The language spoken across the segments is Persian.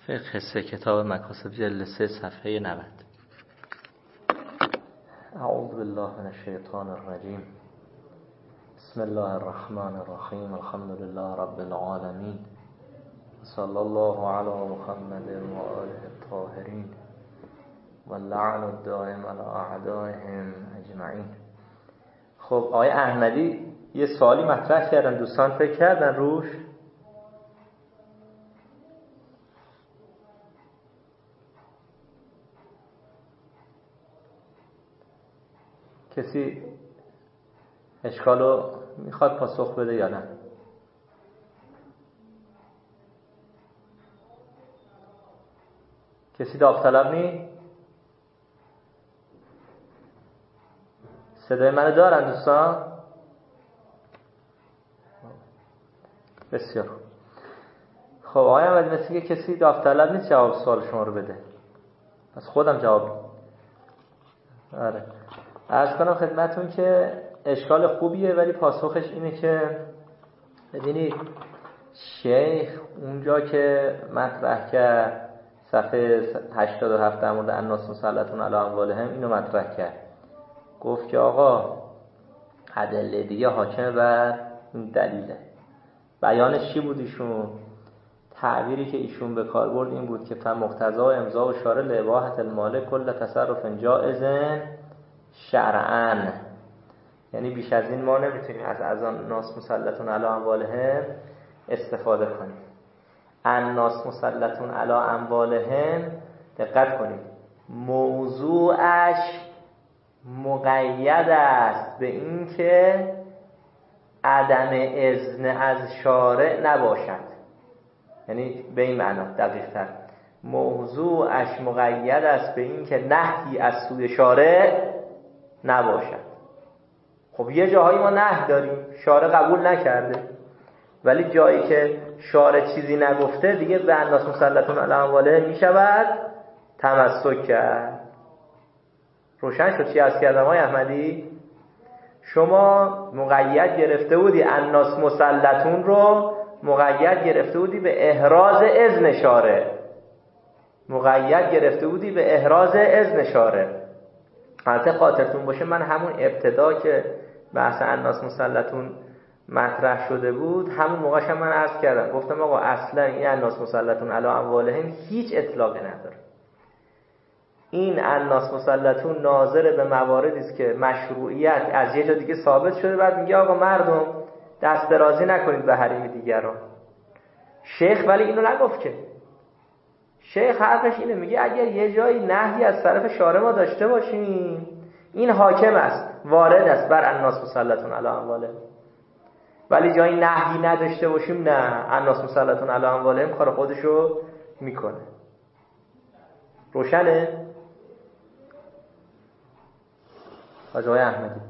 فقه کتاب مکاسب جلد 3 صفحه 90. اعوذ بالله من الشیطان الرجیم. بسم الله الرحمن الرحیم. الحمد لله رب العالمین. صلی الله علی محمد و آله الطاهرین و لعن الدائم علی اعدائهم اجمعین. خب آقای احمدی یه سوالی مطرح کردن، دوستان فکر کردن روش؟ کسی اشکالو میخواد پاسخ بده یا نه؟ کسی داوطلب نی؟ صدای منو دارن دوستان؟ بسیار خب آقای احمدی، مثل که کسی داوطلب نیست جواب سوال شما رو بده، پس خودم جواب آره عرض کنم خدمتون که اشکال خوبیه، ولی پاسخش اینه که ببینید شیخ اونجا که مطرح کرد صفحه 87 در مورد الناس مسلطون علی اموالهم اینو مطرح کرد، گفت که آقا ادله دیگه حاکم بر این دلیله. بیانش چی بود ایشون؟ تعبیری که ایشون به کار برد این بود که فمقتضا امضا و شارع لاباحة المال کل تصرف جائز شرعاً، یعنی بیش از این ما نمیتونیم از الناس مسلطون علی اموالهم استفاده کنیم. الناس مسلطون علی اموالهم دقت کنید موضوعش مقید است به این که عدم اذن از شارع نباشد، یعنی به این معنا دقیق تر موضوعش مقید است به این که نهی از سوی شارع نباشد. خب یه جاهایی ما نهی داریم شارع قبول نکرده، ولی جایی که شارع چیزی نگفته دیگه به الناس مسلطون علی اموالهم میشود تمسک کرد. روشن شد چی عرض کردم آقای احمدی؟ شما مقید گرفته بودی الناس مسلطون رو، مقید گرفته بودی به احراز اذن شارع، مقید گرفته بودی به احراز اذن شارع. البته خاطرتون باشه من همون ابتدا که بحث الناس مسلطون مطرح شده بود همون موقعش هم من عرض کردم، گفتم آقا اصلا این الناس مسلطون علی اموالهم هیچ اطلاقی نداره. این الناس مسلطون ناظر به مواردی است که مشروعیت از یه جا دیگه ثابت شده، بعد میگه آقا مردم دست درازی نکنید به حریم دیگران. شیخ ولی اینو نگفت که، شیخ حرفش اینه، میگه اگر یه جایی نهی از طرف شارع ما داشته باشیم این حاکم است، وارد است بر الناس مسلطون علی اموالهم، ولی جایی نهی نداشته باشیم نه، الناس مسلطون علی اموالهم کار خودشو میکنه. روشنه؟ آقای احمدی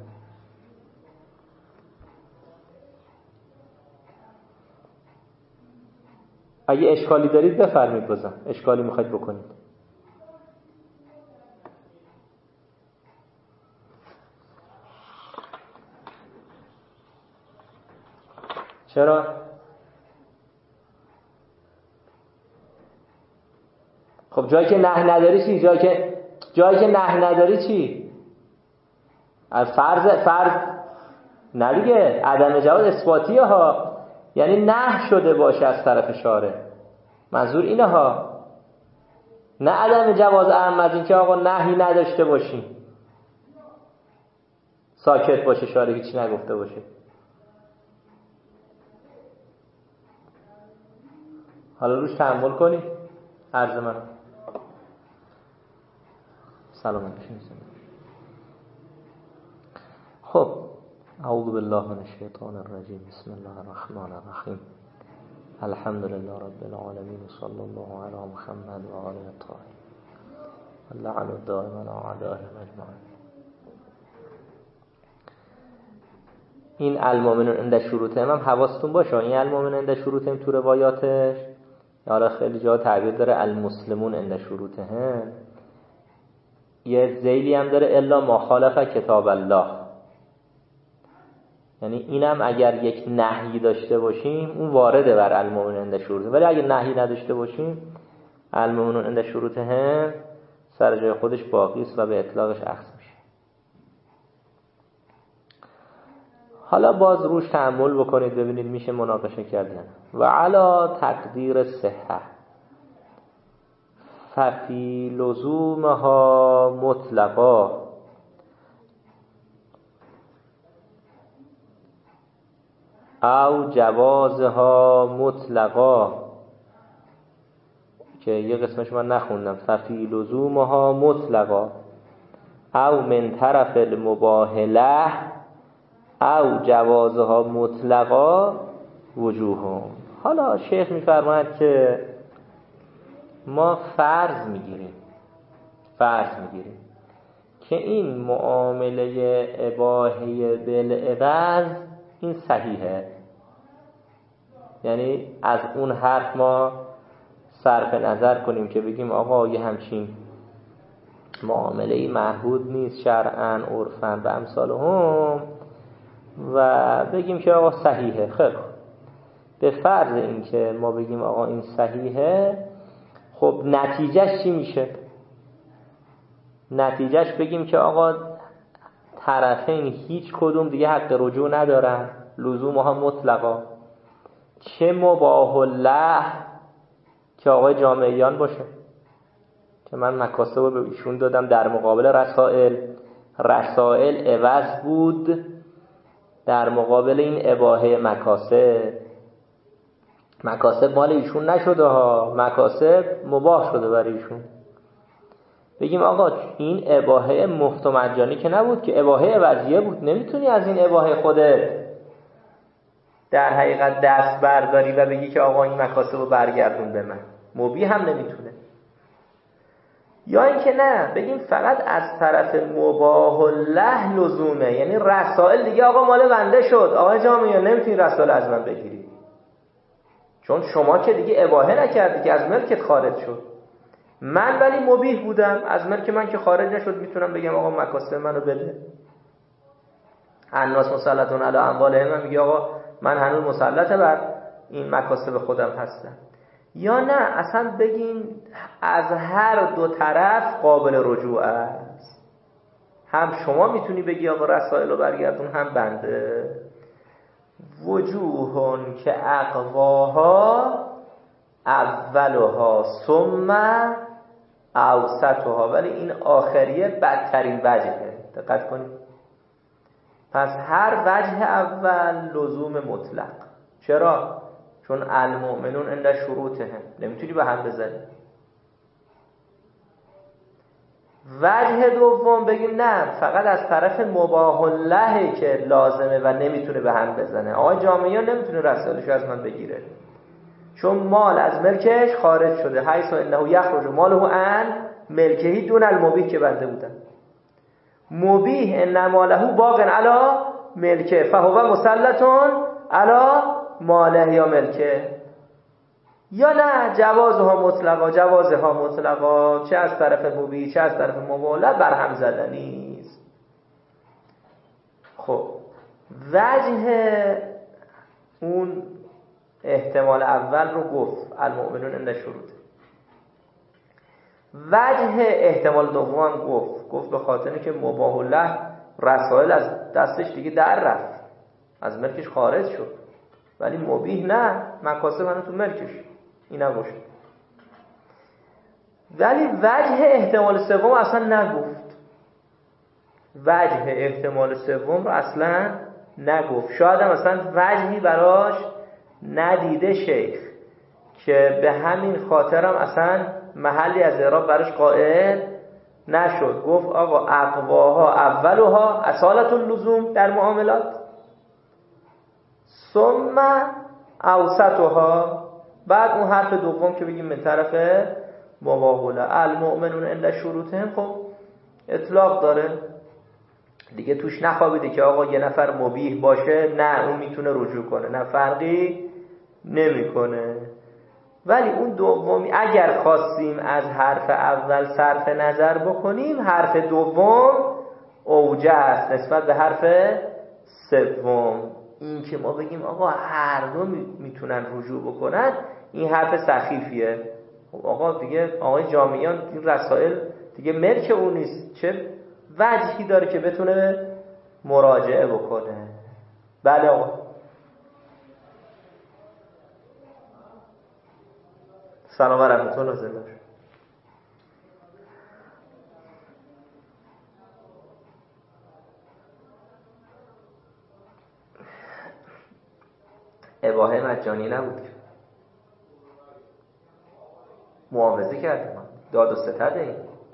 اگه اشکالی دارید بفرمایید، بازم اشکالی میخواید بکنید. چرا؟ خب جایی که نهی نداری چی؟ جایی که نهی نداری چی؟ فرض نه دیگه، عدم جواز اثباتیه ها، یعنی نهی شده باشه از طرف شارع، منظور اینه ها، نه عدم جواز اعم از این که آقا نهی نداشته باشیم ساکت باشه شارع هیچی نگفته باشه. حالا روش تحمل کنی عرض من. سلام علیکم. خب اعوذ بالله من الشیطان الرجیم. بسم الله الرحمن الرحیم. الحمد لله رب العالمین. صلی الله علی محمد و آله الطاهرین و لعن الدائم علی اعدائهم اجمعین. این المؤمنون عند شروطهم هم حواستون باشه، این المؤمنون عند شروطهم تو روایاتش یا خیلی جا تعبیر داره المسلمون عند شروطهم، یه ذیلی هم داره الا ما خالف کتاب الله، یعنی اینم اگر یک نهی داشته باشیم اون وارده بر المؤمنین عند شروطهم، ولی اگر نهی نداشته باشیم المؤمنون عند شروطهم سر جای خودش باقی است و به اطلاقش اخذ میشه. حالا باز روش تأمل بکنید ببینید میشه مناقشه کردن. و علا تقدیر صحه ففی لزومها مطلقا او جوازها مطلقا، که یه قسمش من نخوندم، ففی لزومها مطلقا او من طرف المباهله او جوازها مطلقا وجوههم. حالا شیخ میفرماید که ما فرض میگیریم که این معامله اباحه بالعوض این صحیحه، یعنی از اون حرف ما صرف نظر کنیم که بگیم آقا یه همچین معامله‌ای معهود نیست شرعاً عرفاً و امثالهم و بگیم که آقا صحیحه. خب به فرض این که ما بگیم آقا این صحیحه، خب نتیجهش چی میشه؟ نتیجهش بگیم که آقا طرفین هیچ کدوم دیگه حق رجوع ندارن، لزومها مطلقا، چه مباح الله که آقای جامعیان باشه که من مکاسب رو به ایشون دادم در مقابل رسائل عوض بود در مقابل این اباحه مکاسب مال ایشون نشده ها، مکاسب مباح شده برای ایشون. بگیم آقا این اباحه مفت و مجانی که نبود که اباحه عوضیه بود، نمیتونی از این اباحه خودت در حقیقت دست برداری و بگی که آقا این مکاسب رو برگردون به من. مبیح هم نمیتونه. یا اینکه نه بگیم فقط از طرف مباح الله لزومه، یعنی رسائل دیگه آقا مال بنده شد، آقای جامعه نمیتونی رسائل از من بگیری چون شما که دیگه اباحه نکردی که از ملکت خارج شد. من ولی مبیح بودم، از ملک من که خارج نشد میتونم بگم آقا مکاسب منو بده. الناس مسلطون علی اموالهم، میگه آقا من هنوز مسلط بر این مکاسب خودم هستم. یا نه اصلا بگیم از هر دو طرف قابل رجوع است، هم شما میتونی بگی آقا رسائل رو برگردون هم بنده. وجوهون که اقواها اولها ثم اوسطها، ولی این آخریه بدترین وجهه، دقت کنید. پس هر وجه اول لزوم مطلق. چرا؟ چون المؤمنون عند شروطهم، نمیتونی به هم بزنی. وجه دوم بگیم نه فقط از طرف مباح الله که لازمه و نمیتونه به هم بزنه. آقای جامعه نمیتونه رسالشو از من بگیره چون مال از ملکش خارج شده. حیث انه یخرج ماله عن ملکه دون المبیح که بنده بودن. مبیح ان ماله باق علی ملکه فهو مسلط علی ماله یا ملکه. یا نه جوازها مطلقا چه از طرف مبیح چه از طرف مباح بر هم زدنی است. خب وجه اون احتمال اول رو گفت المؤمنون عند شروط. وجه احتمال دوم گفت به خاطر که مباح الله رسائل از دستش دیگه در رفت، از ملکش خارج شد، ولی مبیح نه، مکاسب هنوز تو ملکش، این هم باشه. ولی وجه احتمال سوم اصلا نگفت. وجه احتمال سوم رو اصلا نگفت. شاید هم اصلا وجهی براش ندیده شیخ که به همین خاطرم اصلا محلی از اعراب براش قائل نشد. گفت آقا اقواها اولها اصالت اللزوم در معاملات ثم اوسطها، بعد اون حرف دوم که بگیم من طرف مباحله المؤمنون عند شروطهم، خب اطلاق داره دیگه، توش نخوابیده که آقا یه نفر مبیح باشه نه اون میتونه رجوع کنه، نه فرقی نمیکنه. ولی اون دومی اگر خواستیم از حرف اول صرف نظر بکنیم، حرف دوم اوجه است نسبت به حرف سوم. این که ما بگیم آقا هر دو میتونن رجوع بکنن، این حرف سخیفیه. آقا دیگه آقای جامیان این رسائل دیگه ملک اون نیست، چه وجهی داره که بتونه مراجعه بکنه؟ بله آقا. سلام و رحمت الله زنده. اباحه مجانی نبود، معاوضه کردیم، داد و ستد این،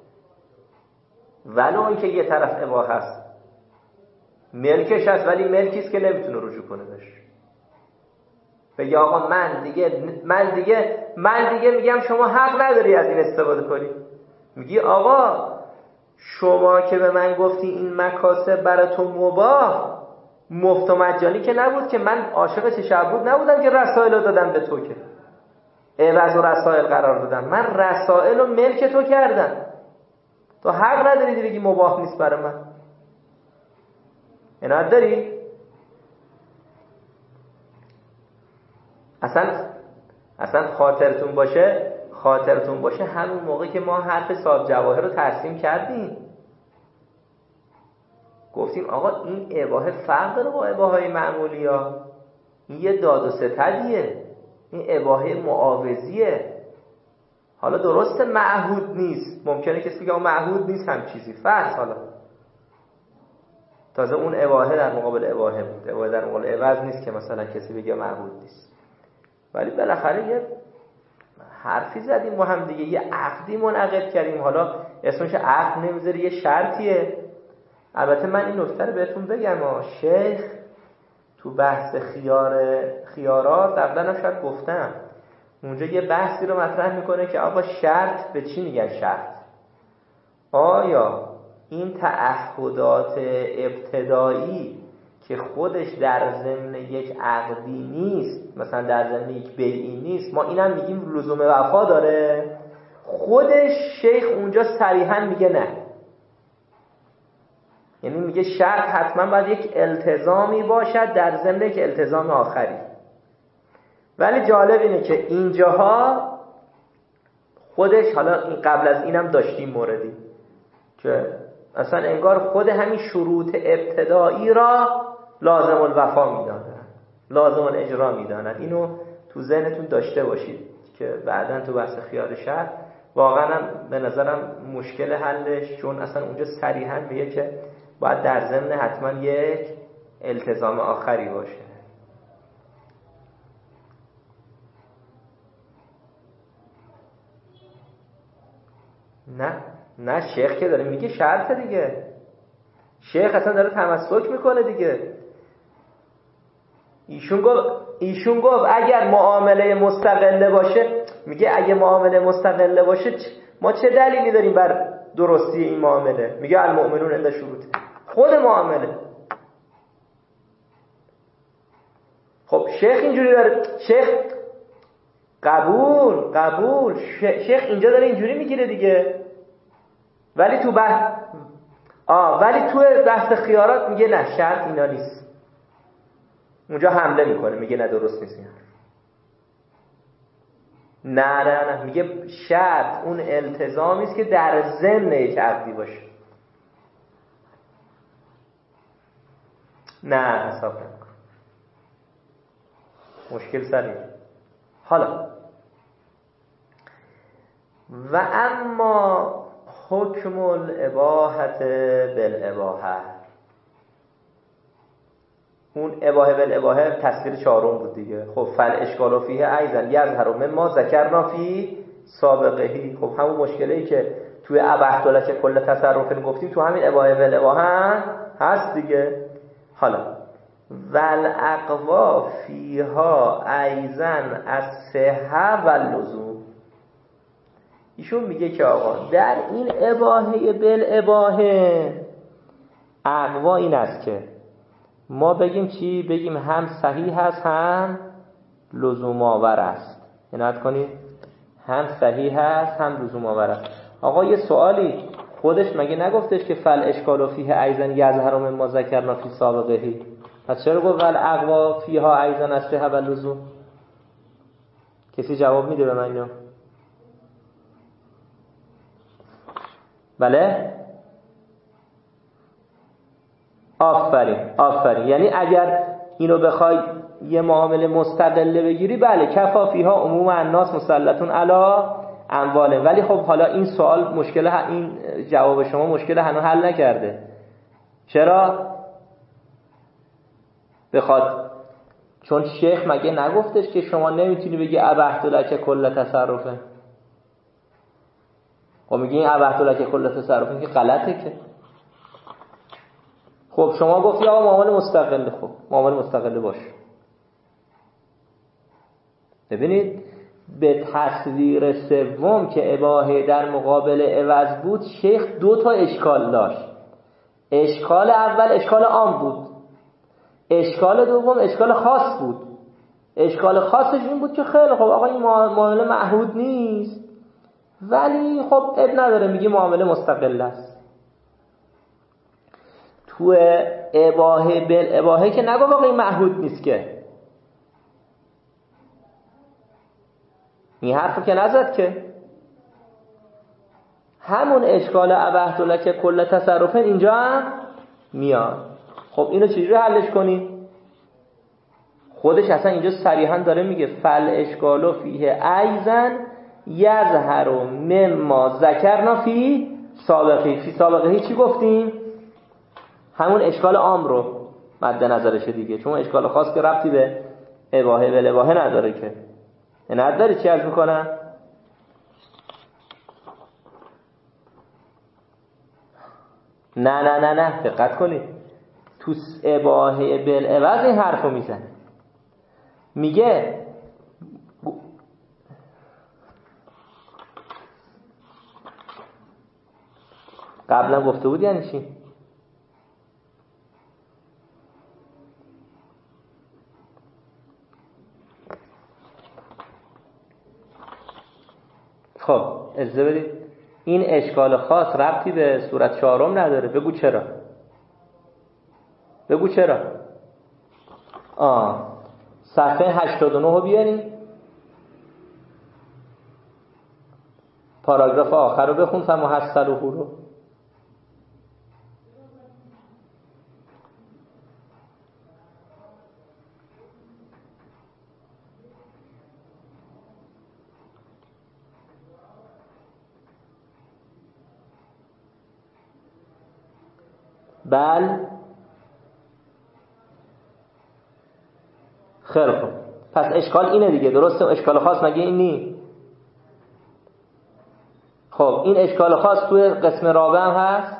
ولو اینکه یه طرف اباحه هست، ملکش هست ولی ملکیست که نمیتونه رجوع کنه بهش، بگه آقا من دیگه میگم شما حق نداری از این استفاده کنی. میگی آقا شما که به من گفتی این مکاسب برای تو مباح، مفت و مجانی که نبود که، من عاشق تشبود نبودم که رسائل رو دادم به تو، که عوض و رسائل قرار دادم، من رسائل رو ملک تو کردم، تو حق نداری بگی مباح نیست برای من. عنایت داری؟ اصلا خاطرتون باشه همون موقع که ما حرف صاحب جواهر رو ترسیم کردیم، گفتیم آقا این اباحه فرق داره با اباحه‌های معمولی ها، این یه داد و ستدیه، این اباحه معاوضیه. حالا درسته معهود نیست، ممکنه کسی بگه معهود نیست هم چیزی فرض، حالا تازه اون اباحه در مقابل اباحه بود، اباحه در مقابل عوض نیست که مثلا کسی بگه معهود نیست. ولی بالاخره یه حرفی زدیم با هم دیگه، یه عقدی منعقد کردیم، حالا اسمش عقد نمیذاره، یه شرطیه. البته من این نکته رو بهتون بگم، شیخ تو بحث خیارات قبلا هم شاید گفتم، اونجا یه بحثی رو مطرح میکنه که آقا شرط به چی میگن شرط؟ آیا این تعهدات ابتدایی که خودش در ضمن یک عقدی نیست، مثلا در ضمن یک بیعی نیست، ما اینم میگیم لزوم وفا داره؟ خودش شیخ اونجا صریحا میگه نه، یعنی میگه شرط حتما باید یک التزامی باشد در ضمن یک التزام آخری. ولی جالب اینه که اینجاها خودش، حالا این قبل از اینم داشتیم موردی که اصلا انگار خود همین شروط ابتدایی را لازم الوفا میدانن، لازم الاجرا میدانن. اینو تو ذهنتون داشته باشید که بعداً تو بحث خیال شرط واقعا به نظرم مشکل حلش، چون اصلا اونجا صریحاً میگه که باید در ضمن حتما یک التزام آخری باشه. نه شیخ که داره میگه شرط دیگه، شیخ اصلا داره تمسک میکنه دیگه. ایشون گفت اگر معامله مستقله باشه، میگه اگه معامله مستقله باشه ما چه دلیلی داریم بر درستی این معامله؟ میگه المؤمنون عند شروط، خود معامله. خب شیخ اینجوری داره، شیخ قبول شیخ اینجا داره اینجوری میگیره دیگه، ولی تو بحث خیارات میگه نه شرط اینا نیست، اونجا حمله میکنه، میگه نه درست نیست این. نه میگه شرط اون التزامی است که در ضمن یک عقدی باشه. نه حساب نکن، مشکل سریع. حالا و اما حکم الاباحة بالاباحة، اون اباحه بالاباحه تصویر چهارم بود دیگه. خب فالاشکال فیه ایضا یظهر مما ذکرنا فی سابقه، خب همون مشکلی که توی اباحة لک کل تصرف گفتیم تو همین اباحه بالاباحه هست دیگه. حالا والاقوا فیها ایضا الصحة واللزوم، ایشون میگه که آقا در این اباحه بالاباحه اقوا این است که ما بگیم چی؟ بگیم هم صحیح هست هم لزوم آور است. عنایت کنید، هم صحیح هست هم لزوم آور است. آقا یه سوالی، خودش مگه نگفتش که فل اشکال فیه ایضا یظهر مما ذکرنا فی سابقه؟ پس چرا گفت والاقوا فیها ایضا الصحة واللزوم؟ کسی جواب میده به من اینو؟ بله آفرین. یعنی اگر اینو بخوای یه معامله مستقله بگیری، بله کفافیها عموم الناس مسلطون علی امواله. ولی خب حالا این سوال مشکل، این جواب شما مشکل هنوز حل نکرده. چرا؟ بخواد چون شیخ مگه نگفتش که شما نمیتونی بگی ابحت لک کل تصرفه؟ خب میگی این ابحت لک کل تصرفه که غلطه که. خب شما گفتی آقا معامله مستقله، خب معامله مستقله باشه. ببینید به تصویر سوم که اباحه در مقابل عوض بود، شیخ 2 تا اشکال داشت. اشکال اول اشکال عام بود، اشکال دوم اشکال خاص بود. اشکال خاصش این بود که خیلی خب آقا این معامله معهود نیست، ولی خب اب نداره، میگه معامله مستقل است. تو اباحه بالاباحه که نگو آقا این معهود نیست که، این حرفو که نزد که. همون اشکال ابحت لک کل تصرفه اینجا هم میاد. خب اینو چجوری حلش کنیم؟ خودش اصلا اینجا صریحا داره میگه فل اشکالو فیه ایزن یظهر مما ذکرنا فی سابقه. چی گفتیم؟ همون اشکال عام رو مد نظرشه دیگه، چون اشکال خاص که ربطی به اباحه بالاباحه نداره که. نداره. چی عرض میکنم؟ نه دقت کنید، تو اباحه بالعوض این حرفو میزنه، میگه قبلا گفته بود یعنی چی؟ خب اجازه بدید، این اشکال خاص ربطی به صورت 4 نداره. بگو چرا. صفحه 89 رو بیاریم، پاراگراف آخر رو بخون، فمحصله رو. بل خیلی خوب، پس اشکال اینه دیگه، درسته؟ اشکال خاص مگه این نی؟ خب این اشکال خاص توی قسم رابع هم هست؟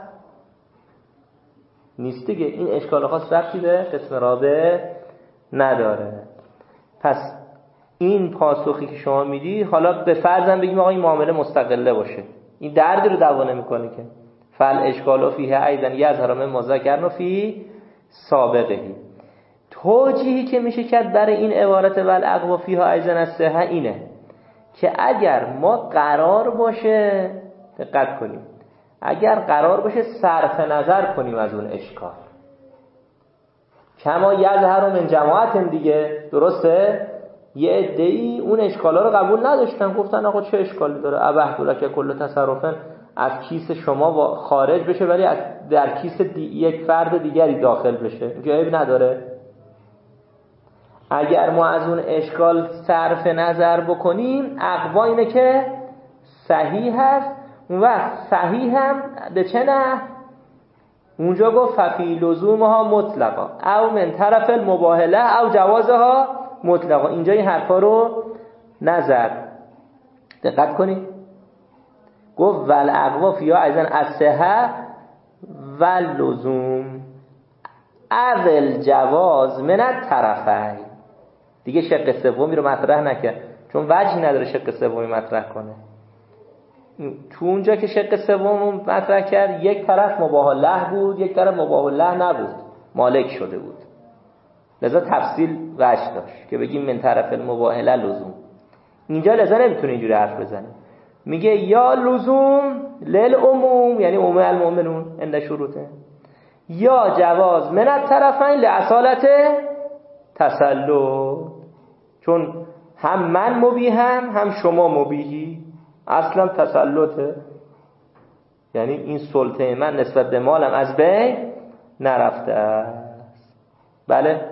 نیست دیگه. این اشکال خاص ربطی به قسم رابع نداره. پس این پاسخی که شما میدی، حالا به فرضم بگیم آقا این معامله مستقله باشه، این دردی رو دوا نمیکنه که. فل اشکالو فیه ایضا یظهر مما ذکرنا فی سابقه. توجیهی که میشه کرد برای این عبارت والاقوا فیها ایضا الصحه اینه که اگر ما قرار باشه، دقت کنیم، اگر قرار باشه صرف نظر کنیم از اون اشکال، کما یظهر من جماعت دیگه، درسته؟ یه عده‌ای اون اشکالا رو قبول نداشتن، گفتن آقا چه اشکالی داره، ابحت لک کل تصرفن از کیس شما خارج بشه ولی در کیس یک فرد دیگری داخل بشه، جایب نداره. اگر ما از اون اشکال صرف نظر بکنیم، اقوا اینه که صحیح هست. اون وقت صحیح هم به چه نه؟ اونجا گفت ففی لزومها مطلقا او من طرف المباهله او جوازها مطلقا. اینجا این حرفا رو نظر، دقت کنید، گفت والاقوا فیها ایضا الصحه واللزوم اول جواز من الطرفین. دیگه شق سومی رو مطرح نکرد، چون وجهی نداره شق سومی مطرح کنه. تو اونجا که شق سوم مطرح کرد، یک طرف مباح له بود، یک طرف مباح له نبود، مالک شده بود، لذا تفصیل وجه داشت که بگیم من طرف المباح له لزوم. اینجا لذا نمیتونه اینجوری حرف بزنه، میگه یا لزوم للعموم، یعنی عموم المؤمنون عند شروطه، یا جواز من الطرفین لاصالت تسلط، چون هم من مبیهم هم شما مبیهی، اصلا تسلطه. یعنی این سلطه من نسبت به مالم از بین نرفته است. بله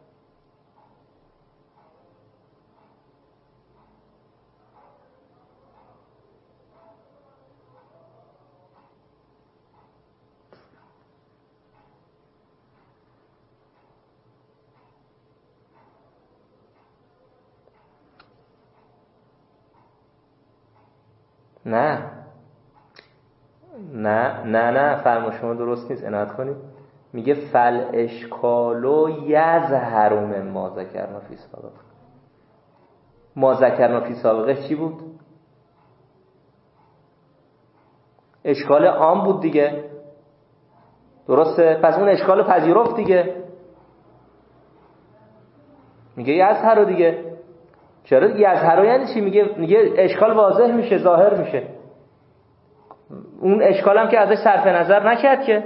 نه فرما شما درست نیست، عنایت کنید. میگه فل اشکالو یظهر من ما ذکرنا فی سابقه. ما ذکرنا فی سابقه چی بود؟ اشکال عام بود دیگه، درسته؟ پس اون اشکال پذیرفت دیگه. میگه یظهر دیگه. چرا یظهر یعنی چی؟ میگه اشکال واضح میشه، ظاهر میشه. اون اشکال هم که ازش صرف نظر نکرد که.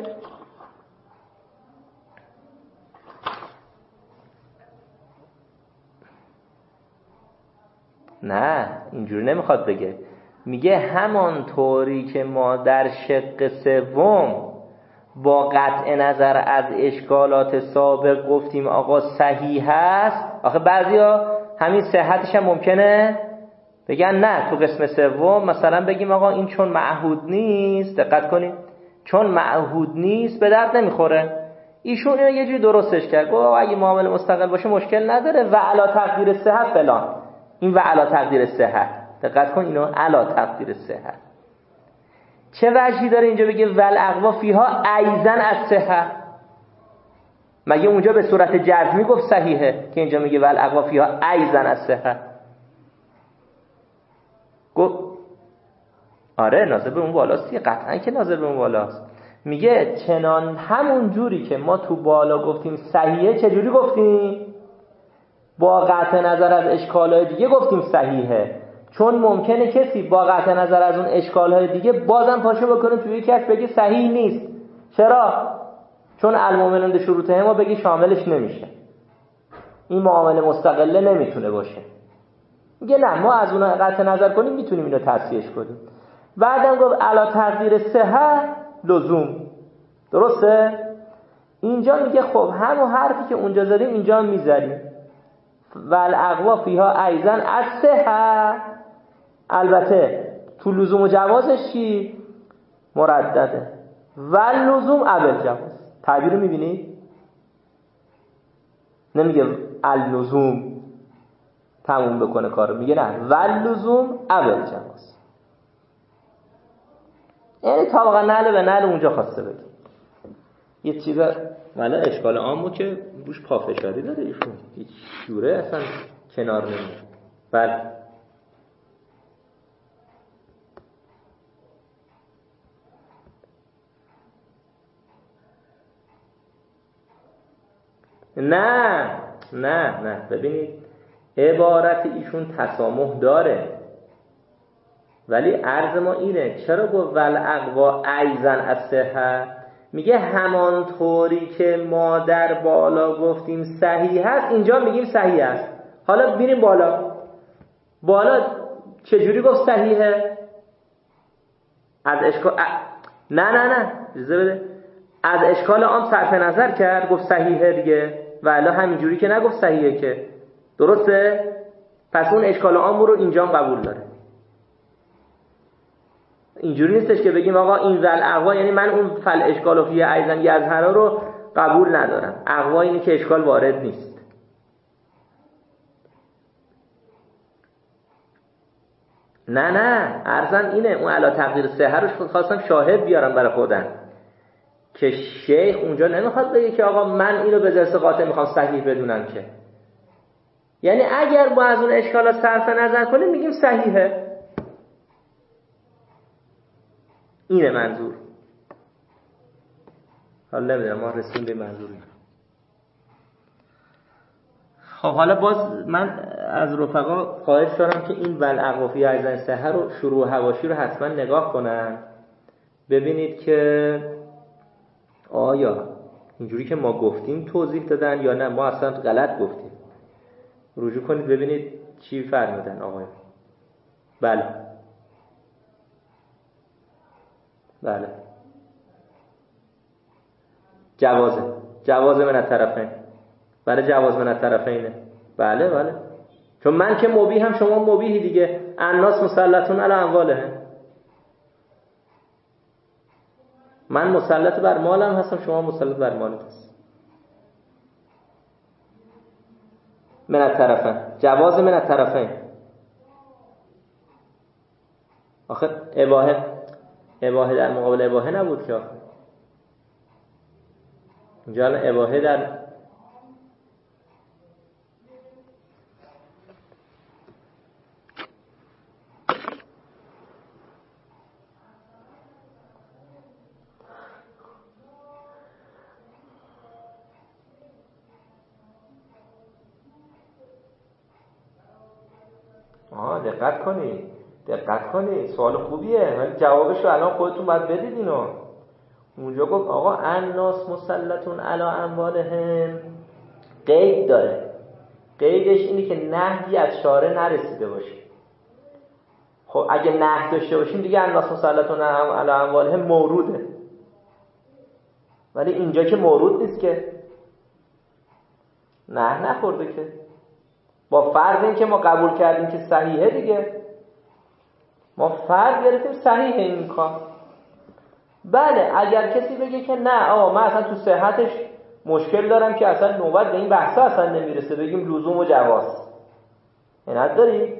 نه اینجوری نمیخواد بگه. میگه همان طوری که ما در شق سوم با قطع نظر از اشکالات سابق گفتیم آقا صحیح هست. آخه بعضیا همین صحتش هم ممکنه بگن نه، تو قسم سوم مثلا بگیم آقا این چون معهود نیست، دقت کنید، چون معهود نیست به درد نمیخوره. ایشون اینو یه جوری درستش کرد، گفت اگه معامله مستقل باشه مشکل نداره و علا تقدیر صحت فلان. این و علا تقدیر صحت، دقت کن اینو علا تقدیر صحت چه وجهی داره اینجا بگه والاقوا فیها ایزن از صحت؟ مگه اونجا به صورت جزمی گفت صحیحه که اینجا میگه والاقوا فیها ایزن از صحت؟ گفت آره ناظر به اون بالاست، قطعا که ناظر به اون بالاست. میگه چنان همون جوری که ما تو بالا گفتیم صحیحه، چه جوری گفتیم؟ با قطع نظر از اشکالهای دیگه گفتیم صحیحه، چون ممکنه کسی با قطع نظر از اون اشکالهای دیگه بازم پاشو بکنه توی کش بگه صحیح نیست. چرا؟ چون المؤمنون به شروطه ما بگی شاملش نمیشه، این معامله مستقله نمیتونه باشه. میگه نه، ما از اون قطع نظر کنیم میتونیم اینو تصحیحش کنیم. بعدم گفت علا تقدیر صحت لزوم، درسته؟ اینجا میگه خب همون حرفی که اونجا زدیم اینجا هم میذاریم، والاقوا فیها ایزن از صحت. البته تو لزوم و جوازش چی؟ مردده. واللزوم اول جواز. تعبیر رو میبینید؟ نمیگه اللزوم تموم بکنه کارو، میگه نه واللزوم اول جواز. یعنی طبقا نعل به نعل اونجا خواسته بگه. یه چیزا ولی اشکال عامو که روش پافشاری داره ایشون، هیچ شوره اصلا کنار نمیره. بله نه ببینید عبارت ایشون تسامح داره، ولی عرض ما اینه چرا گفت والاقوا ایزن از صحت؟ میگه همان طوری که ما در بالا گفتیم صحیح هست اینجا میگیم صحیح هست. حالا میریم بالا چجوری گفت صحیحه؟ از اشکال نه اجازه بده، از اشکال عام صرف نظر کرد گفت صحیحه دیگه، ولی همینجوری که نگفت صحیحه که، درسته؟ پس اون اشکال عام رو اینجا قبول داره. اینجوری نیستش که بگیم آقا این ذل اقوا یعنی من اون فل اشکال و فیه ایزن یظهر رو قبول ندارم. اقوا اینی که اشکال وارد نیست. نه عرضم اینه، اون علا تقدیر صحه رو خواستم شاهد بیارم برای خودم که شیخ اونجا نمیخواد بگه که آقا من اینو به درس قاطع میخوام صحیح بدونم، که یعنی اگر با از اون اشکالات صرف نظر کنیم میگیم صحیحه. اینه منظور. حالا نمیدونم ما رسیم به منظوری. خب حالا باز من از رفقا خواهش دارم که این والاقوا فیها ایزن صحه رو شروع حواشی رو حتما نگاه کنن، ببینید که آیا اینجوری که ما گفتیم توضیح دادن یا نه ما اصلا غلط گفتیم. رجوع کنید ببینید چی فرمودن آقایان. بله بله. جواز من الطرفین. برای جواز من الطرفینه. بله بله. چون من که مبیح هم شما مبیحی دیگه. الناس مسلطون علی اموالهم. من مسلط بر مالم هستم، شما مسلط بر مالت هست. من الطرفین. جواز من الطرفین. آخه اباحه در مقابل اباحه نبود که آخه. اینجا اباحه در دقت کنید سوال خوبیه، ولی جوابشو الان خودتون باید بدید. اینو اونجا گفت آقا الناس مسلطون علی اموالهم، قید داره. قیدش اینه که نهی از شارع نرسیده باشه. خب اگه نهی داشته باشیم دیگه الناس مسلطون علی اموالهم موروده، ولی اینجا که مورود نیست که، نه نخورده که. با فرض این که ما قبول کردیم که صحیحه دیگه، ما فرض گرفتیم صحیحه این کار. بله اگر کسی بگه که نه آقا من اصلا تو صحتش مشکل دارم که اصلا نوبت به این بحثا اصلا نمیرسه، بگیم لزوم و جواز، اینت داری؟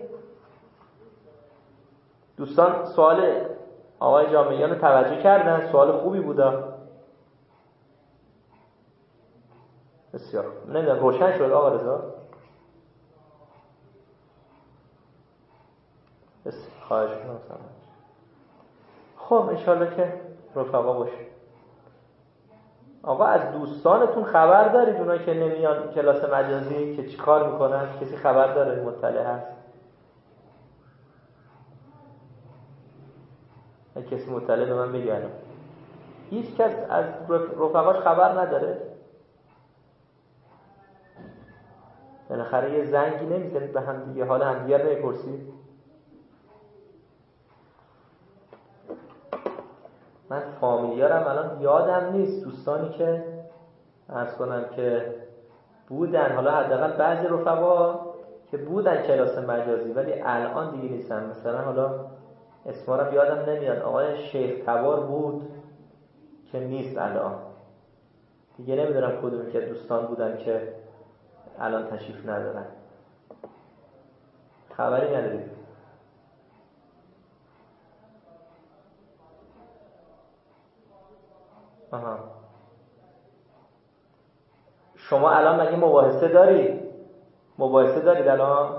دوستان سوال آقای جامعیان رو توجه کردن، سوال خوبی بودا. بسیار نمیدونم روشن شد آقا رضا؟ بس خواهش کنم. خب انشالله که رفقا باشه. آقا از دوستانتون خبر دارید اونایی که نمیان کلاس مجازی که چی کار میکنن؟ کسی خبر داره؟ مطلع هست؟ اگه کسی مطلع به من بگه. هیچ کس از رفقاش خبر نداره؟ بالاخره یه زنگی نمیزنید به هم دیگه، حال هم دیگه نمیپرسید؟ من فامیلیارم الان یادم نیست، دوستانی که عرض کنم که بودن، حالا حداقل بعضی رفقا که بودن کلاس مجازی ولی الان دیگه نیستن. مثلا حالا اسما رو یادم نمیاد، آقای شیخ تبار بود که نیست الان دیگه، نمیدونم کدومی که دوستان بودن که الان تشریف ندارن. خبری ندارید؟ آها. شما الان مگه مباحثه دارید؟ مباحثه دارید الان؟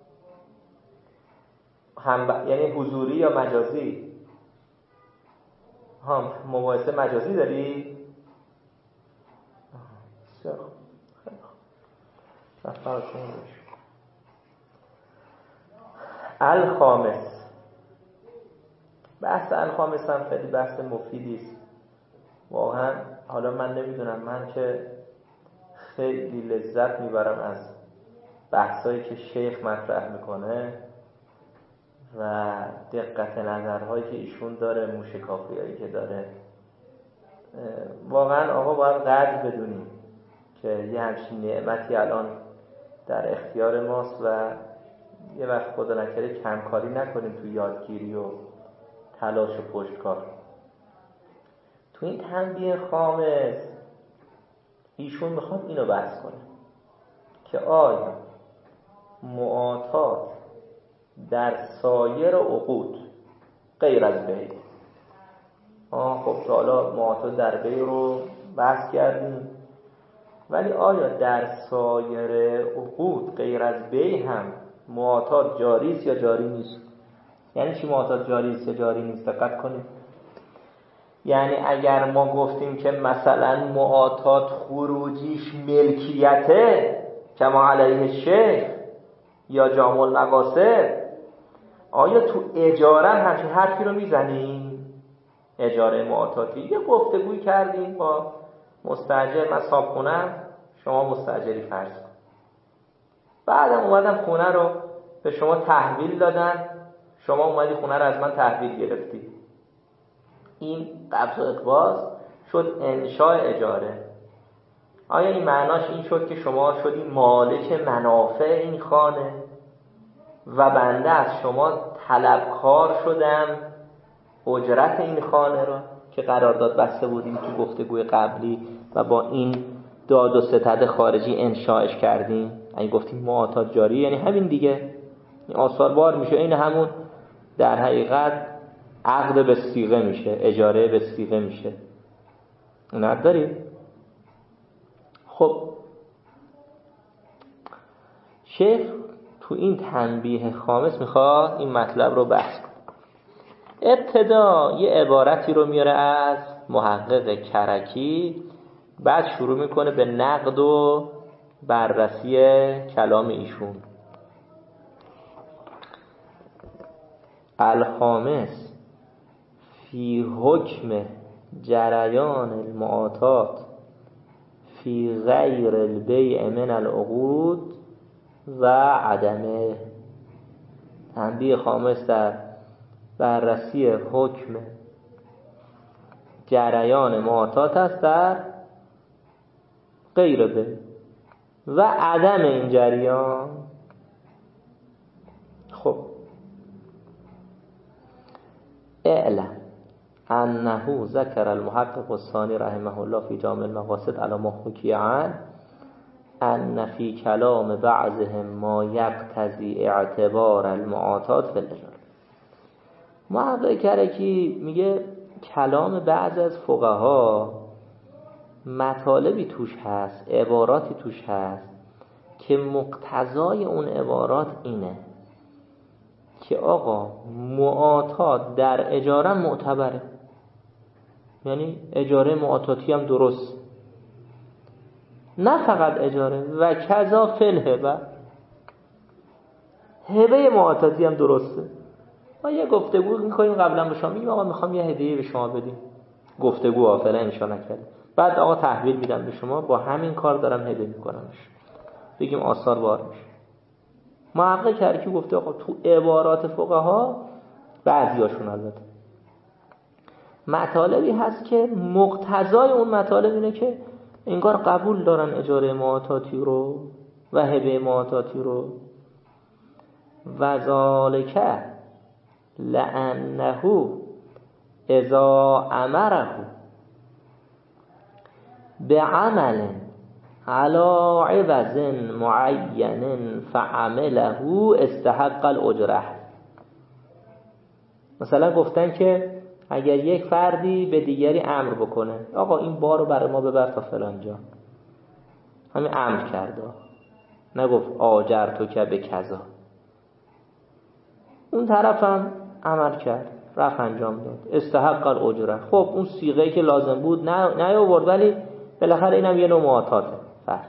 یعنی حضوری یا مجازی؟ ها مباحثه مجازی داری؟ خیلی خوب. الخامس. بحث الخامس هم خیلی بحث مفیدی است واقعا. حالا من نمیدونم، من که خیلی لذت میبرم از بحثایی که شیخ مطرح میکنه و دقت نظرهایی که ایشون داره، موشکافیایی که داره. واقعا آقا باید قدر بدونیم که یه همچین نعمتی الان در اختیار ماست و یه وقت خدا نکره کمکاری نکنیم تو یادگیری و تلاش و پشتکار. تو این تنبیه خامس ایشون میخواد اینو بحث کنه که آیا معاطات در سایر عقود غیر از بیع. خب تا حالا معاطات در بیع رو بحث کردیم، ولی آیا در سایر عقود غیر از بیع هم معاطات جاری است یا جاری نیست؟ یعنی چی معاطات جاری است یا جاری نیست؟ دقت کنید. یعنی اگر ما گفتیم که مثلا معاطات خروجیش ملکیته کما علیه شیخ یا جامع المقاصد، آیا تو اجاره همچین حرفی رو میزنیم؟ اجاره معاطاتی یه گفتگوی کردیم با مستاجر، من صاحب خونم شما مستاجری فرض کن، بعدم اومدم خونه رو به شما تحویل دادن، شما اومدی خونه رو از من تحویل گرفتی. این قبض و اقباض شد انشاء اجاره. آیا این معناش این شد که شما شدی مالک منافع این خانه و بنده از شما طلبکار شدم اجرت این خانه را که قرارداد بسته بودیم تو گفتگوی قبلی و با این داد و ستد خارجی انشاءش کردیم؟ اگه گفتیم معاطات جاری یعنی همین دیگه، این آثار بار میشه، این همون در حقیقت عقد به صیغه میشه، اجاره به صیغه میشه. نداری؟ خب شیخ تو این تنبیه خامس میخواد این مطلب رو بحث کنه. ابتدا یه عبارتی رو میاره از محقق کرکی، بعد شروع میکنه به نقد و بررسی کلام ایشون. الخامس فی حکم جریان المعاطات فی غیر البیع من العقود و عدمه. تنبیه خامس در بررسی حکم جریان معاطات است در غیر بیع و عدم این جریان. خب اعلم انه ذکر المحقق الثانی رحمه الله فی جامع المقاصد علی ما حکی عنه ان فی کلام بعضهم ما یقتضی اعتبار المعاطات فی الاجاره. محقق کرکی میگه کلام بعض از فقها مطالبی توش هست، عباراتی توش هست که مقتضای اون عبارات اینه که آقا معاطات در اجاره معتبره، یعنی اجاره معاطاتی هم درست، نه فقط اجاره و کذا فی الهبه، هبه معاطاتی هم درسته. ما یه گفتگو میکنیم قبلا به شما میگیم آقا میخوام یه هدیه به شما بدیم، گفتگو آفلا انشا نکردیم، بعد آقا تحویل میدم به شما، با همین کار دارم هدیه میکنمش، بگیم آثار بار میشه. محقق کرکی گفته آقا تو عبارات فقها بعضیاشون البته مطالبی هست که مقتضای اون مطالب اینه که انگار قبول دارن اجاره معاطاتی رو و هبه معاطاتی رو. و ذالک لأنه اذا امره بعمل على عوض معین فعمله استحق الاجره. مثلا گفتن که اگر یک فردی به دیگری امر بکنه آقا این بار رو برای ما ببر تا فلان جا، همین امر کرده، نگفت آجرتو که به کذا، اون طرف هم عمل کرد رفت انجام داد، استحق الاجره. خب اون صیغه‌ای که لازم بود نیاورد، ولی بالاخره اینم یه نوع معاطاته. فرض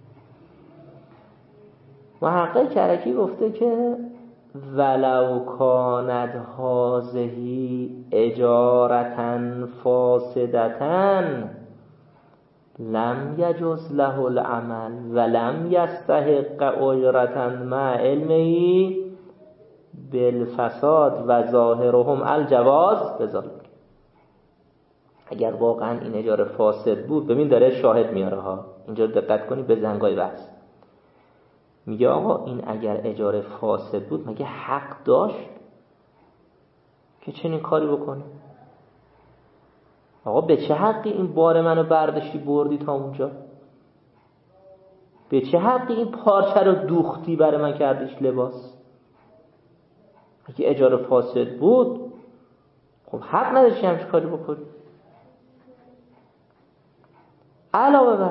محقق کرکی گفته که ولو کانت هذه اجارتن فاسدتن لم یجوز له العمل ولم یستحق اجرتن مع علمه بالفساد و ظاهرهم الجواز بذلك. اگر واقعا این اجاره فاسد بود، ببین داره شاهد میاره ها، اینجا دقت کنی به زنگای بحث، میگه آقا این اگر اجاره فاسد بود مگه حق داشت که چنین کاری بکنه؟ آقا به چه حقی این بار منو برداشتی بردی تا اونجا؟ به چه حقی این پارچه رو دوختی برای من کردیش لباس؟ اگه اجاره فاسد بود خب حق نداشتی همچه کاری بکنی. علاوه بر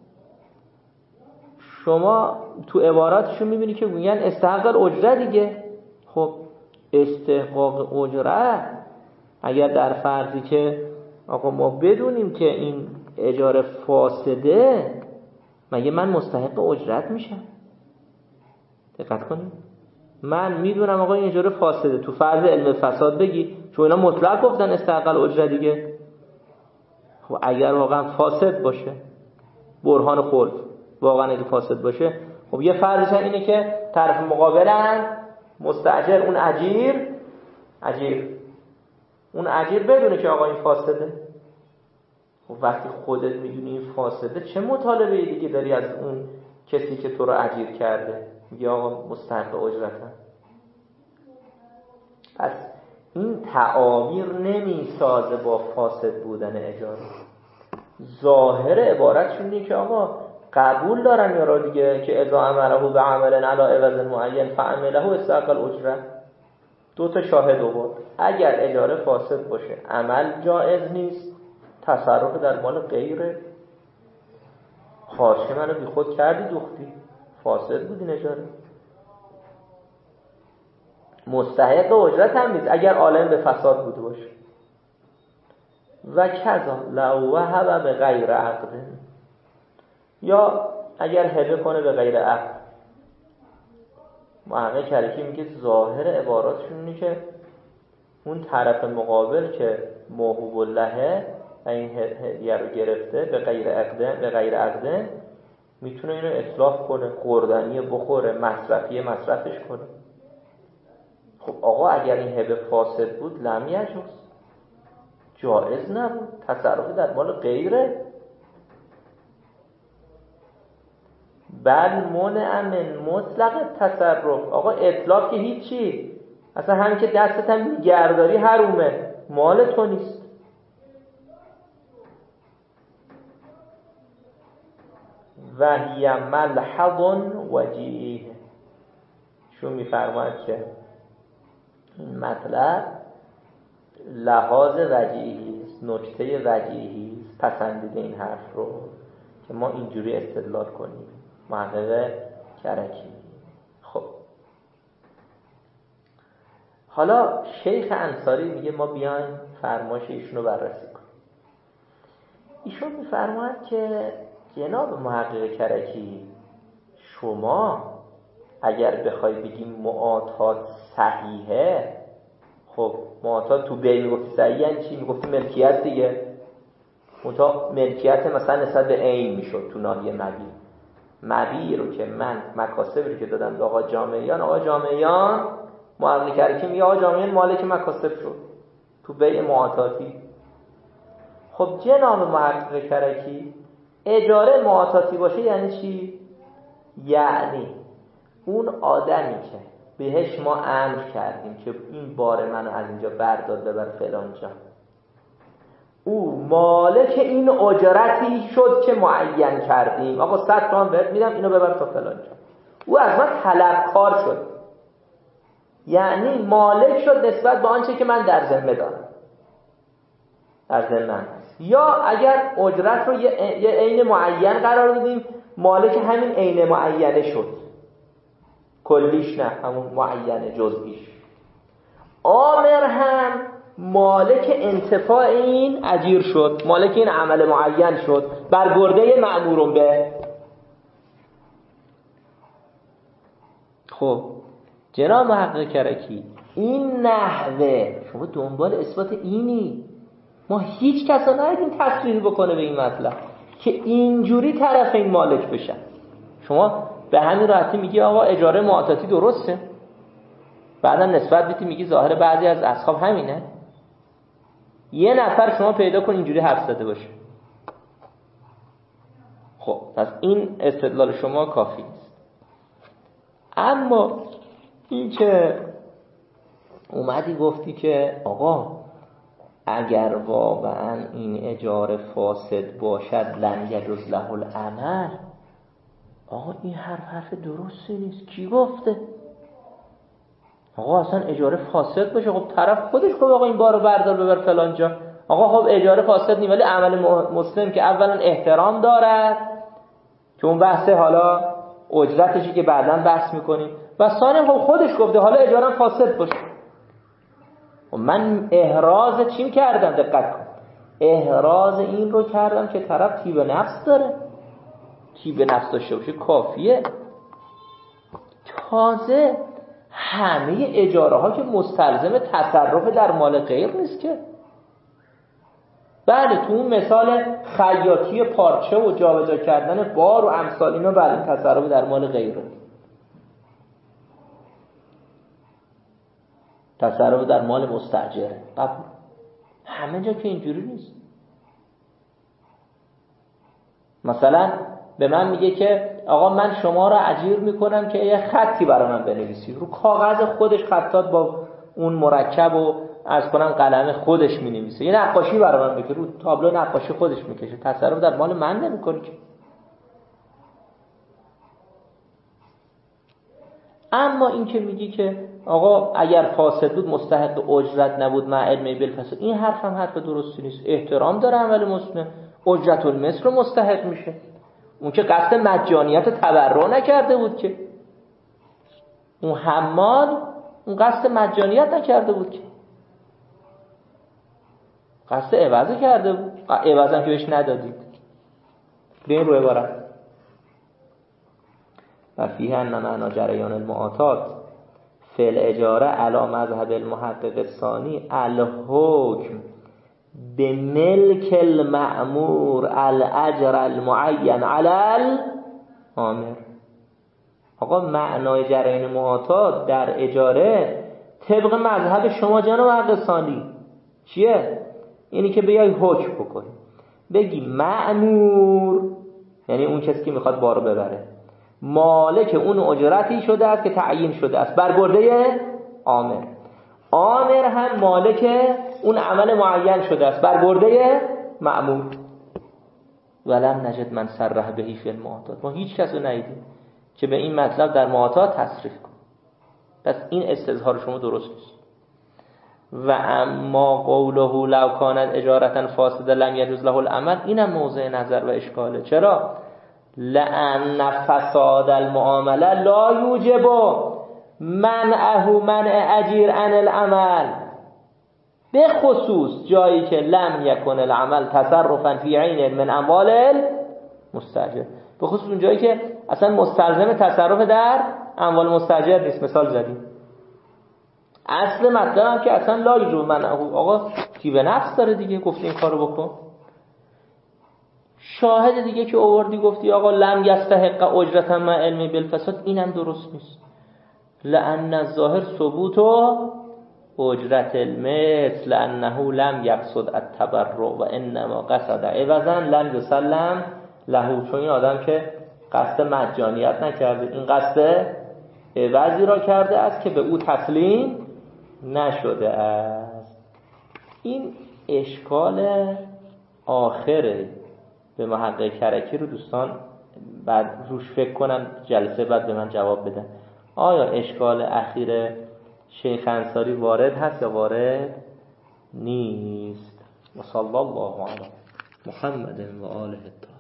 شما تو عباراتشون میبینی که میگن استحقاق الاجره دیگه. خب استحقاق اجره اگر در فرضی که آقا ما بدونیم که این اجاره فاسده، مگه من مستحق اجرت میشم؟ دقت کنید، من میدونم آقا این اجاره فاسده، تو فرض علم فساد بگی، چون اینا مطلق گفتن استحقاق الاجره دیگه. خب اگر واقعا فاسد باشه، برهان خلف واقعا اگه فاسد باشه، خب یه فرضش اینه که طرف مقابلن مستاجر، اون اجیر اون اجیر بدونه که آقا این فاسده. و وقتی خودت میدونی این فاسده، چه مطالبه دیگه داری از اون کسی که تو رو اجیر کرده؟ میگه آقا مستحق اجرتم. پس این تعابیر نمیسازه با فاسد بودن اجاره. ظاهر عبارتشون اینه که آقا قبول دارن یارا دیگه که اذا امره به عمل علی عوض معین فعمله استحق الاجره. 2 تا شاهد آورد. اگر اجاره فاسد باشه عمل جایز نیست، تصرف در مال غیره. خواهش منو بی خود کردی دوختی، فاسد بود این اجاره. مستحق اجرت هم نیست اگر عالم به فساد بوده باشه. و کذا لو وهب به غیر عقد، یا اگر هبه کنه به غیر عقد. محقق کرکی میگه ظاهر عباراتشون اینه که اون طرف مقابل که موهوب اللهه و این هدیه رو گرفته به غیر عقد میتونه اینو اطلاق کنه، خوردنی بخوره، مصرفی مصرفش کنه. خب آقا اگر این هبه فاسد بود لم یجوز، جائز نبود، تصرف در مال غیره. بل منع من مطلق تصرف. آقا اطلاق که هیچی، اصلا همین که دستت هم نگهداری حرومه، مال تو نیست. و هی ملحظ وجیه. شو میفرماید که این مطلب لحاظ وجیهی است، نکته وجیهی است، پسندیده این حرف رو که ما اینجوری استدلال کنیم. محقق کرکی. خب حالا شیخ انصاری میگه ما بیایم فرمایش ایشونو بررسی کنیم. ایشون میفرماید که جناب محقق کرکی، شما اگر بخوای بگیم معاطات صحیحه، خب معاطات تو بی میگفتی صحیح یعنی چی؟ میگفتی ملکیت دیگه. منتها ملکیت مثلا نسبت به عین میشد تو ناحیه مبیع رو که من مکاسبی رو که دادم به آقا جامعیان محقق کرکی میگه آقا جامعیان مالک مکاسب شد تو بیع معاطاتی. خب جناب محقق کرکی، اجاره معاطاتی باشه یعنی چی؟ یعنی اون آدمی که بهش ما امر کردیم که این بار منو از اینجا بردار ببر فلان جا، او مالک این اجرتی شد که معین کردیم. آقا 100 تومن بهت میدم اینو ببر تا فلان جا. او از من طلبکار شد، یعنی مالک شد نسبت به آنچه که من در ذمه دارم، در ذمه. یا اگر اجرت رو یه عین معین قرار دادیم، مالک همین عین معینه شد، کلیش نه، همون معینه جزئیش. آمر هم مالک انتفاع این اجیر شد، مالک این عمل معین شد، برگرده مأمورون به. خب جناب محقق کرکی، این نحوه شما دنبال اثبات اینی، ما هیچ کس ندیدیم تصریح بکنه به این مطلب که اینجوری طرف این مالک بشن. شما به همین راحتی میگی آقا اجاره معاطاتی درسته، بعدم نسبت بیتی میگی ظاهر بعضی از اصحاب همینه. یه نفر شما پیدا کن اینجوری حرف زده باشه. خب پس این استدلال شما کافی نیست. اما این که اومدی گفتی که آقا اگر واقعا این اجاره فاسد باشد لن یجوز له العمل، آقا این حرف درستی نیست. کی گفته؟ آقا اصلا اجاره فاسد باشه، خب طرف خودش گفت آقا این بارو بردار ببر فلان جا. آقا خب اجاره فاسد نی، ولی عمل مسلم که اولا احترام دارد، که اون بحث حالا اجرتشی که بعداً بحث میکنیم، و ثانیا خب خودش گفته حالا اجاره فاسد باشه. و من احراز چیم کردم؟ دقت کن، احراز این رو کردم که طرف طیب نفس داره. طیب نفس داشته باشه کافیه. تازه همه اجاره ها که مستلزم تصرف در مال غیر نیست که. بله تو اون مثال خیاطی پارچه و جابجا کردن بار و امثال اینا بله تصرف در مال غیره، تصرف در مال مستاجره قبول. همه جا که اینجوری نیست. مثلا به من میگه که آقا من شما را اجیر میکنم که یه خطی برای من بنویسی. رو کاغذ خودش خطات با اون مرکب و از کنم قلم خودش مینویسه. یه نقاشی برای من میکنه، رو تابلو نقاشی خودش میکشه. تصرف در مال من نمیکنه که. اما این که میگی که آقا اگر فاسد بود مستحق اجرت نبود مع علمی بالفساد، این حرف هم حرف درستی نیست. احترام داره عمل مسلم، اجرت المثل رو مستحق میشه. اون که قصد مجانیت و تبرع نکرده بود که، اون حمال اون قصد مجانیت نکرده بود که، قصد عوض کرده بود. عوض هم که بهش ندادید. بریم رو عبارت. و فیه ان معنا جریان المعاطات فی الاجاره علی مذهب المحقق الثانی الحکم به ملک المأمور الاجر المعین علی الامر. آقا معنای جریان معاطات در اجاره طبق مذهب شما جناب محقق چیه؟ اینی که بیای حکم بکنی، بگی مأمور یعنی اون کسی که میخواد بارو ببره مالک اون اجرتی شده است که تعیین شده است بر برده آمر. آمر هم مالک اون عمل معین شده است بر برده مأمور. ولم نجد من صرح به فی المعاطات. ما هیچ کس رو ندیدیم که به این مطلب در معاطات تصریح کنه. پس این استظهار شما درست نیست. و اما قوله لو کانت اجارتا فاسده لم یجوز له العمل، اینم موضع نظر و اشکاله. چرا؟ لأن فساد المعامله لا یوجب منعه منع اجیر عن العمل، به خصوص جایی که لم یکن العمل تصرفا فی عین من اموال المستاجر، به خصوص اون جایی که اصلا مستلزم تصرف در اموال مستاجر نیست. مثال زدیم. اصل مطلب هم که اصلا لا یوجب منعه، آقا طیب نفس داره دیگه، گفتی این کارو بکن. شاهد دیگه که آوردی گفتی آقا لم یستحق اجرتا مع علمی بالفساد، اینم درست نیست. لأن الظاهر ثبوت اجرت المثل لأنه لم یقصد التبرع و انما قصد عوضا لم یسلم له. چون این آدم که قصد مجانیت نکرده، این قصد عوضی را کرده است که به او تسلیم نشده است. این اشکال آخره به محقق کرکی رو دوستان بعد روش فکر کنن، جلسه بعد به من جواب بدن. آیا اشکال اخیر شیخ انصاری وارد هست یا وارد نیست؟ و صلی الله علی محمد و آله الطاهرین.